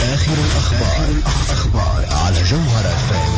آخر الأخبار على جوهر FM.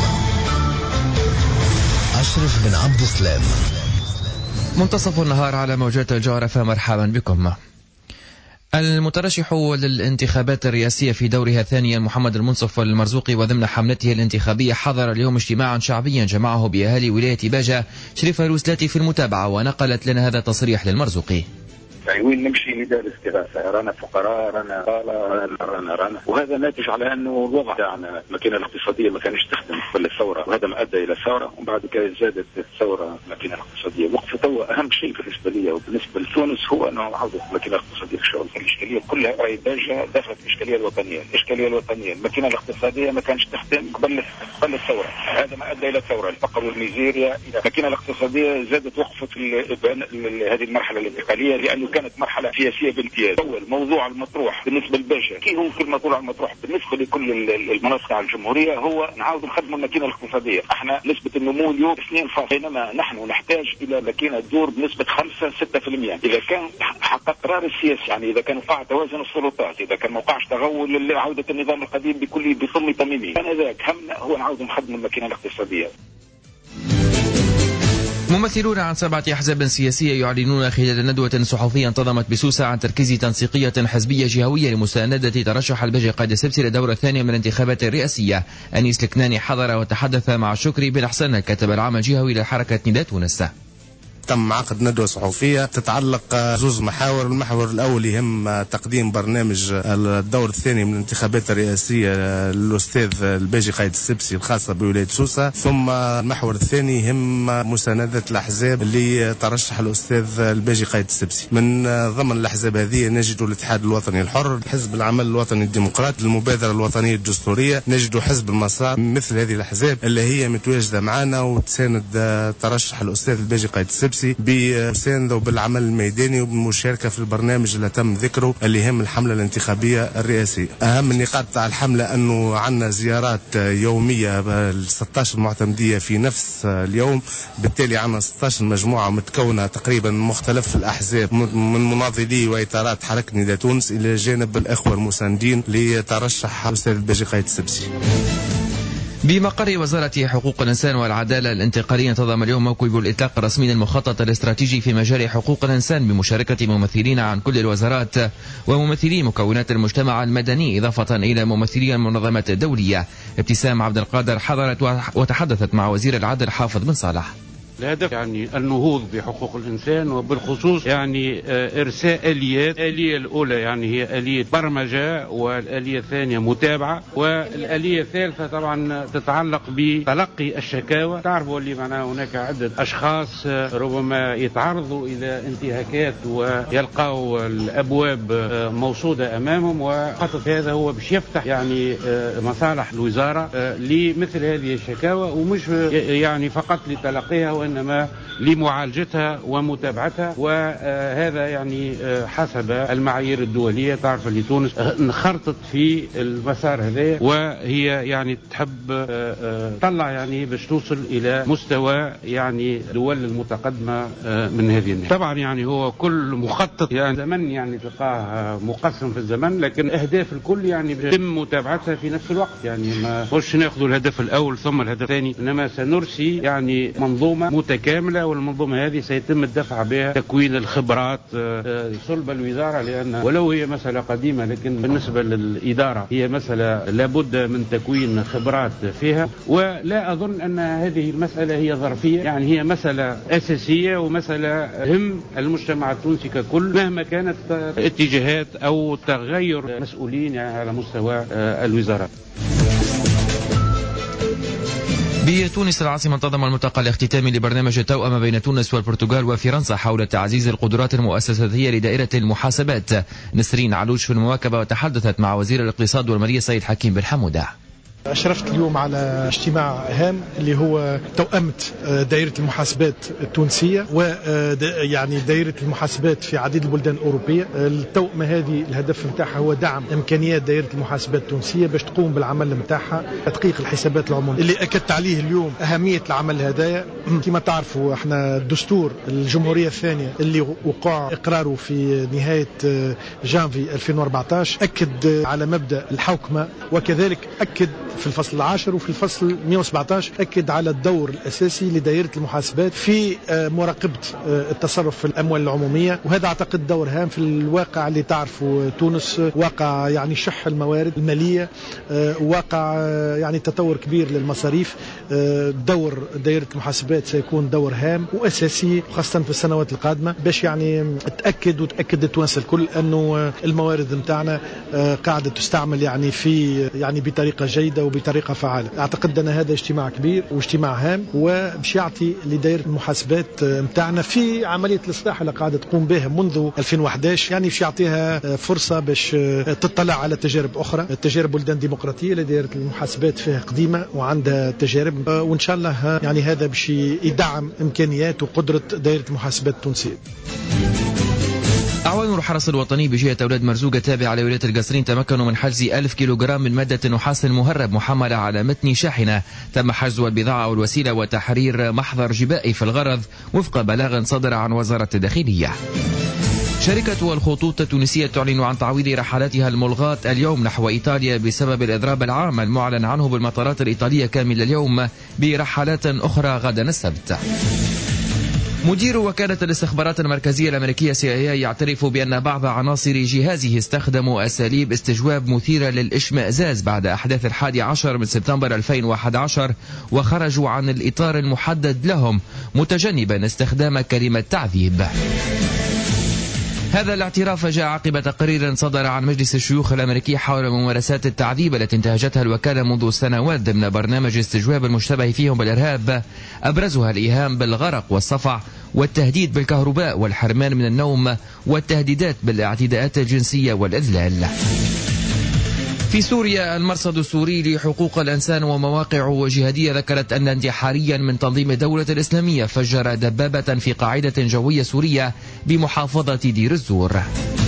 أشرف بن عبد السلام. منتصف النهار على موجات الجوهر FM. مرحبا بكم. المترشح للانتخابات الرئاسية في دورها الثاني محمد المنصف المرزوقي وضمن حملته الانتخابية حضر اليوم اجتماعا شعبيا جمعه بأهالي ولاية باجة شريفة الوسلاتي في المتابعة، ونقلت لنا هذا التصريح للمرزوقي. وين نمشي لدار استغاثة، رانا فقراء، رانا وهذا ناتج على انه الوضع تاعنا الماكينه الاقتصاديه ما كانش تخدم قبل الثوره، وهذا ما ادى الى الثوره، ومن بعد كده زادت الثوره الماكينه الاقتصاديه. وقفت توا اهم شيء بالنسبه لي وبالنسبه لتونس هو انه عوده الماكينه الاقتصاديه في الشغل. الاشكاليه كلها راهي باجه دخلت الاشكاليه الوطنيه، الماكينه الاقتصاديه ما كانش تخدم قبل الثوره، هذا ما ادى الى الثوره، الفقر والميزيريا. الماكينه الاقتصاديه زادت وقفت هذه المرحله الانتقاليه لانه كانت مرحله سياسيه بامتياز. اول موضوع المطروح بالنسبه للباشا كي هو كل موضوع المطروح بالنسبه لكل المناطق على الجمهوريه هو نعاود نخدموا الماكينه الاقتصاديه. احنا نسبه النمو اليوم 2 بينما نحن نحتاج الى ماكينه تدور بنسبه 5-6%. اذا كان حقق قرار السياسي، يعني اذا كان وقع توازن السلطات، اذا كان ما وقعش تغول لعوده النظام القديم بكل تميمه، كان ذاك همنا هو نعاود نخدموا الماكينه الاقتصاديه. ممثلون عن 7 أحزاب سياسية يعلنون خلال ندوة صحفية انتظمت بسوسة عن تركيز تنسيقية حزبية جهوية لمساندة ترشح الباجي قائد السبسي للدورة الثانية من الانتخابات الرئاسية. أنيس الكناني حضر وتحدث مع شكري بن حسن الكاتب العام الجهوي لحركة نداء تونس. تم عقد ندوة صحفية تتعلق 2 محاور. المحور الأول يهم تقديم برنامج الدور الثاني من الانتخابات الرئاسية للأستاذ الباجي قائد السبسي الخاصة بولاية سوسة، ثم المحور الثاني يهم مساندة الأحزاب اللي ترشح الأستاذ الباجي قائد السبسي. من ضمن الأحزاب هذه نجد الاتحاد الوطني الحر، حزب العمل الوطني الديمقراطي، المبادرة الوطنية الدستورية، نجد حزب المسار. مثل هذه الأحزاب اللي هي متواجدة معنا وتساند ترشح الأستاذ الباجي قائد السبسي بمساندة وبالعمل الميداني وبالمشاركة في البرنامج اللي تم ذكره اللي يهم الحملة الانتخابية الرئاسية. أهم النقاط تاع الحملة أنه عندنا زيارات يومية ال 16 معتمدية في نفس اليوم، بالتالي عندنا 16 مجموعة متكونة تقريبا مختلف الأحزاب من مناضلي وإطارات حركة نداء تونس إلى جانب الأخوة المساندين لترشح الأستاذ الباجي قائد السبسي. بمقر وزارة حقوق الإنسان والعدالة الانتقالية انتظم اليوم موكب الإطلاق الرسمي للمخطط الاستراتيجي في مجال حقوق الإنسان بمشاركة ممثلين عن كل الوزارات وممثلي مكونات المجتمع المدني إضافة إلى ممثلي المنظمات الدولية. ابتسام عبد القادر حضرت وتحدثت مع وزير العدل حافظ بن صالح. الهدف يعني النهوض بحقوق الإنسان، وبالخصوص يعني إرساء آليات. الآلية الأولى يعني هي آلية برمجة، والآلية الثانية متابعة، والآلية الثالثة طبعا تتعلق بتلقي الشكاوى. تعرفوا اللي معناها هناك عدة أشخاص ربما يتعرضوا إلى انتهاكات ويلقوا الأبواب موصودة أمامهم، وخطط هذا هو باش يفتح يعني مصالح الوزارة لمثل هذه الشكاوى، ومش يعني فقط لتلقيها وإنما لمعالجتها ومتابعتها. وهذا يعني حسب المعايير الدولية. تعرف اللي تونس انخرطت في المسار هذا، وهي يعني تحب تطلع يعني باش توصل إلى مستوى يعني دول المتقدمة من هذه الناحية. طبعا يعني هو كل مخطط يعني زمن يعني تلقاه مقسم في الزمن، لكن أهداف الكل يعني يتم متابعتها في نفس الوقت. يعني ما نقولش ناخذ الهدف الأول ثم الهدف الثاني، إنما سنرسي يعني منظومة متكاملة، والمنظومة هذه سيتم الدفع بها تكوين الخبرات صلب الوزارة، لأن ولو هي مسألة قديمة لكن بالنسبة للإدارة هي مسألة لابد من تكوين خبرات فيها. ولا أظن أن هذه المسألة هي ظرفية، يعني هي مسألة أساسية ومسألة هم المجتمع التونسي ككل مهما كانت اتجاهات أو تغير مسؤولين يعني على مستوى الوزارة. بتونس العاصمة انتظم الملتقى الاختتامي لبرنامج التوأمة بين تونس والبرتغال وفرنسا حول تعزيز القدرات المؤسساتية لدائرة المحاسبات. نسرين علوش في المواكبة وتحدثت مع وزير الاقتصاد والمالية سيد حكيم بن حمودة. أشرفت اليوم على اجتماع هام اللي هو توأمة دائرة المحاسبات التونسية ويعني دائرة المحاسبات في عديد البلدان الأوروبية. التوأمة هذه الهدف نتاعها هو دعم إمكانيات دائرة المحاسبات التونسية باش تقوم بالعمل نتاعها تدقيق الحسابات العمومية اللي أكدت عليه اليوم أهمية العمل هذايا. كما تعرفوا احنا الدستور الجمهورية الثانية اللي وقع إقراره في نهاية جانفي 2014 أكد على مبدأ الحوكمة، وكذلك أكد في الفصل 10 وفي الفصل 117 أكد على الدور الأساسي لدائرة المحاسبات في مراقبة التصرف في الأموال العمومية، وهذا أعتقد دور هام في الواقع اللي تعرفوا تونس واقع يعني شح الموارد المالية، واقع يعني تطور كبير للمصاريف. دور دائرة المحاسبات سيكون دور هام وأساسي خاصة في السنوات القادمة باش يعني تأكد التوانسة الكل أنه الموارد متاعنا قاعدة تستعمل يعني بطريقة جيدة وبطريقة فعالة. أعتقد أن هذا اجتماع كبير واجتماع هام وباش يعطي لدائرة المحاسبات متاعنا في عملية الإصلاح اللي قاعدة تقوم بها منذ 2011 يعني باش يعطيها فرصة باش تطلع على تجارب أخرى، تجارب بلدان ديمقراطية لدائرة المحاسبات فيها قديمة وعندها تجارب، وإن شاء الله يعني هذا باش يدعم إمكانيات وقدرة دائرة المحاسبات التونسية. أعوان الحرس الوطني بجهة أولاد مرزوقة تابعة لولاية القصرين تمكنوا من حجز 1000 كيلوغرام من مادة نحاس مهرب محملة على متن شاحنة. تم حجز البضاعة والوسيلة وتحرير محضر جبائي في الغرض وفق بلاغ صدر عن وزارة الداخلية. شركة الخطوط التونسية تعلن عن تعويض رحلاتها الملغاة اليوم نحو إيطاليا بسبب الإضراب العام المعلن عنه بالمطارات الإيطالية كامل اليوم برحلات أخرى غدا السبت. مدير وكالة الاستخبارات المركزية الأمريكية CIA يعترف بأن بعض عناصر جهازه استخدموا أساليب استجواب مثيرة للإشمئزاز بعد أحداث 11 من سبتمبر 2011 وخرجوا عن الإطار المحدد لهم متجنبا استخدام كلمة تعذيب. هذا الاعتراف جاء عقب تقرير صدر عن مجلس الشيوخ الأمريكي حول ممارسات التعذيب التي انتهجتها الوكالة منذ سنوات ضمن برنامج استجواب المشتبه فيهم بالإرهاب، أبرزها الإيهام بالغرق والصفع والتهديد بالكهرباء والحرمان من النوم والتهديدات بالاعتداءات الجنسية والإذلال. في سوريا المرصد السوري لحقوق الإنسان ومواقع جهادية ذكرت أن انتحاريا من تنظيم الدولة الإسلامية فجر دبابة في قاعدة جوية سورية بمحافظة دير الزور.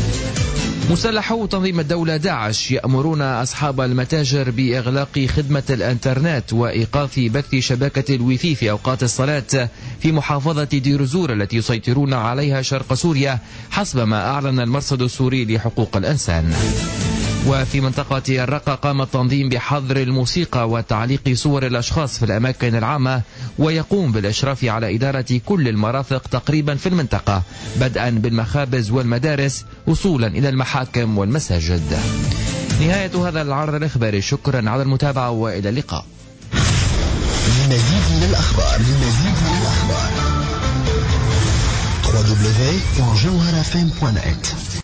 مسلحو تنظيم الدولة داعش يأمرون أصحاب المتاجر بإغلاق خدمة الإنترنت وإيقاف بث شبكة الويفي في أوقات الصلاة في محافظة دير الزور التي يسيطرون عليها شرق سوريا حسب ما أعلن المرصد السوري لحقوق الإنسان. وفي منطقة الرقة قام التنظيم بحظر الموسيقى وتعليق صور الأشخاص في الأماكن العامة ويقوم بالإشراف على إدارة كل المرافق تقريبا في المنطقة بدءا بالمخابز والمدارس وصولا إلى المحاكم والمساجد. نهاية هذا العرض الإخباري، شكرا على المتابعة وإلى اللقاء. لمزيد من الأخبار www.jawharafm.net